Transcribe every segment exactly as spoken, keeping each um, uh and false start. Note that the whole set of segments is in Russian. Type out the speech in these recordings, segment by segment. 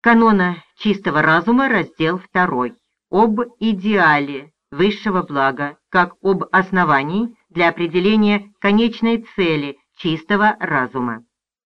канона чистого разума, раздел второй. Об идеале высшего блага, как об основании для определения конечной цели чистого разума.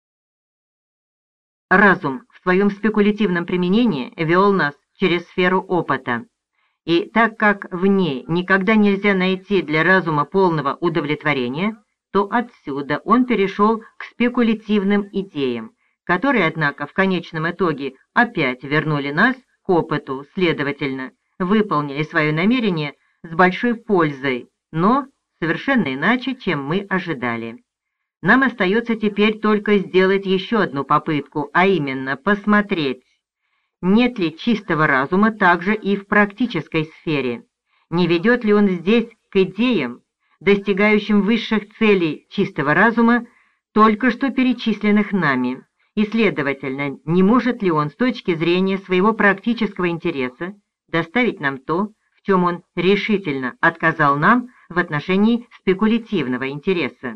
Разум в своем спекулятивном применении вел нас через сферу опыта. И так как в ней никогда нельзя найти для разума полного удовлетворения, то отсюда он перешел к спекулятивным идеям, которые, однако, в конечном итоге опять вернули нас к опыту, следовательно, выполнили свое намерение с большой пользой, но совершенно иначе, чем мы ожидали. Нам остается теперь только сделать еще одну попытку, а именно посмотреть, нет ли чистого разума также и в практической сфере, не ведет ли он здесь к идеям, достигающим высших целей чистого разума, только что перечисленных нами, и, следовательно, не может ли он с точки зрения своего практического интереса доставить нам то, в чем он решительно отказал нам в отношении спекулятивного интереса.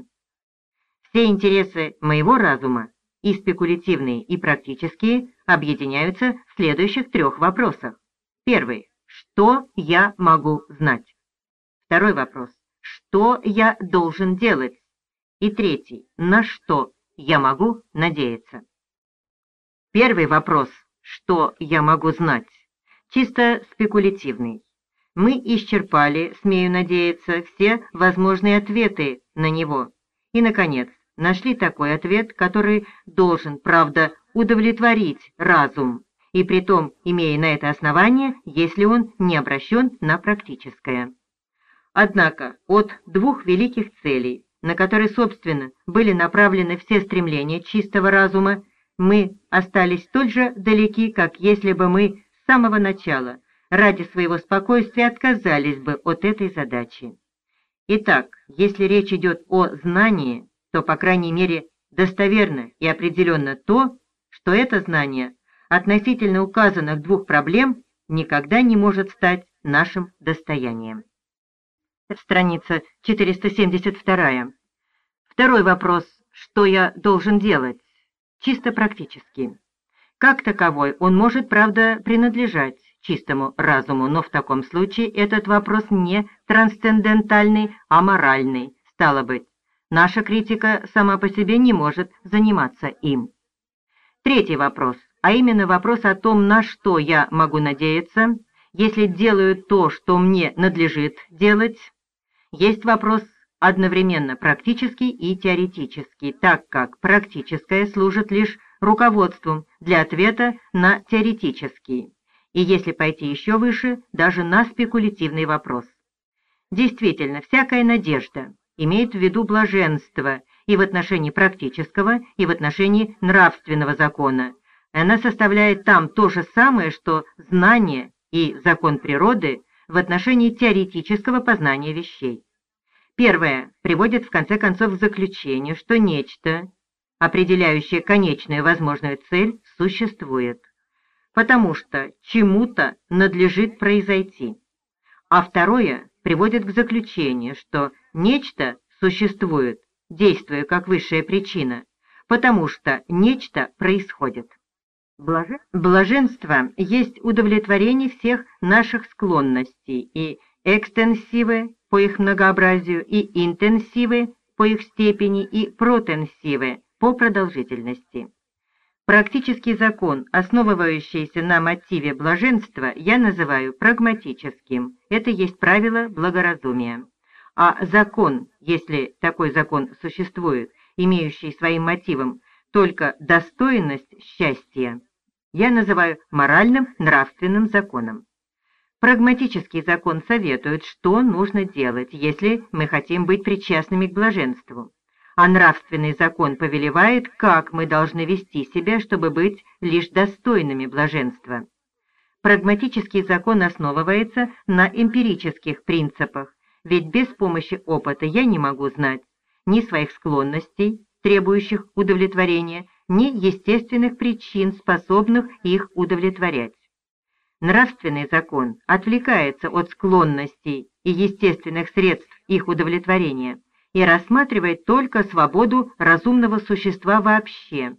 Все интересы моего разума, и спекулятивные, и практические, объединяются в следующих трех вопросах. Первый. Что я могу знать? Второй вопрос. Что я должен делать? И третий. На что я могу надеяться? Первый вопрос. Что я могу знать? Чисто спекулятивный. Мы исчерпали, смею надеяться, все возможные ответы на него. И, наконец, нашли такой ответ, который должен, правда, удовлетворить разум, и притом имея на это основание, если он не обращен на практическое. Однако от двух великих целей, на которые, собственно, были направлены все стремления чистого разума, мы остались столь же далеки, как если бы мы с самого начала ради своего спокойствия отказались бы от этой задачи. Итак, если речь идет о знании, то, по крайней мере, достоверно и определенно то, что это знание относительно указанных двух проблем никогда не может стать нашим достоянием. Страница четыреста семьдесят два. Второй вопрос. Что я должен делать? Чисто практически. Как таковой он может, правда, принадлежать чистому разуму, но в таком случае этот вопрос не трансцендентальный, а моральный. Стало быть, наша критика сама по себе не может заниматься им. Третий вопрос, а именно вопрос о том, на что я могу надеяться, если делаю то, что мне надлежит делать, есть вопрос одновременно практический и теоретический, так как практическое служит лишь руководством для ответа на теоретический, и если пойти еще выше, даже на спекулятивный вопрос. Действительно, всякая надежда имеет в виду блаженство и в отношении практического, и в отношении нравственного закона. Она составляет там то же самое, что знание и закон природы в отношении теоретического познания вещей. Первое приводит в конце концов к заключению, что нечто, определяющее конечную возможную цель, существует, потому что чему-то надлежит произойти. А второе приводит к заключению, что нечто существует, действуя как высшая причина, потому что нечто происходит. Блаженство есть удовлетворение всех наших склонностей, и экстенсивы по их многообразию, и интенсивы по их степени, и протенсивы по продолжительности. Практический закон, основывающийся на мотиве блаженства, я называю прагматическим. Это есть правило благоразумия. А закон, если такой закон существует, имеющий своим мотивом только достойность счастья, я называю моральным нравственным законом. Прагматический закон советует, что нужно делать, если мы хотим быть причастными к блаженству, а нравственный закон повелевает, как мы должны вести себя, чтобы быть лишь достойными блаженства. Прагматический закон основывается на эмпирических принципах, ведь без помощи опыта я не могу знать ни своих склонностей, требующих удовлетворения, ни естественных причин, способных их удовлетворять. Нравственный закон отвлекается от склонностей и естественных средств их удовлетворения и рассматривает только свободу разумного существа вообще,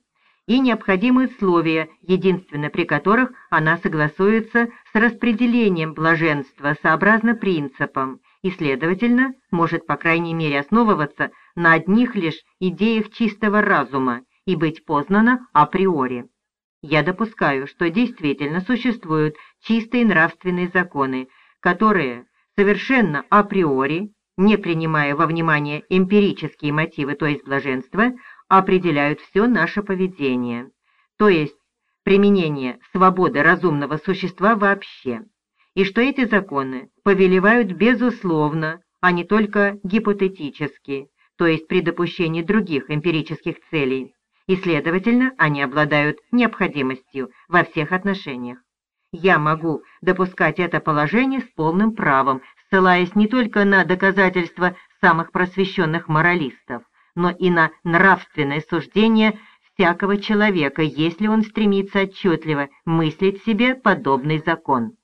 и необходимые условия, единственно при которых она согласуется с распределением блаженства сообразно принципам и, следовательно, может по крайней мере основываться на одних лишь идеях чистого разума и быть познана априори. Я допускаю, что действительно существуют чистые нравственные законы, которые совершенно априори, не принимая во внимание эмпирические мотивы, то есть блаженства, определяют все наше поведение, то есть применение свободы разумного существа вообще, и что эти законы повелевают безусловно, а не только гипотетически, то есть при допущении других эмпирических целей, и, следовательно, они обладают необходимостью во всех отношениях. Я могу допускать это положение с полным правом, ссылаясь не только на доказательства самых просвещенных моралистов, но и на нравственное суждение всякого человека, если он стремится отчетливо мыслить себе подобный закон.